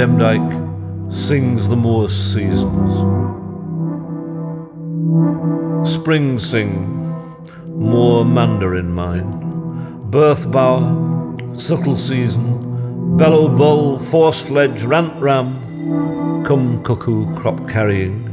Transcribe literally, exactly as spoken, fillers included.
Demdike sings the moor's seasons. Spring sing, moor mandarin mine, birth bower, subtle season, bellow bull, force sledge, rant ram, come cuckoo crop carrying.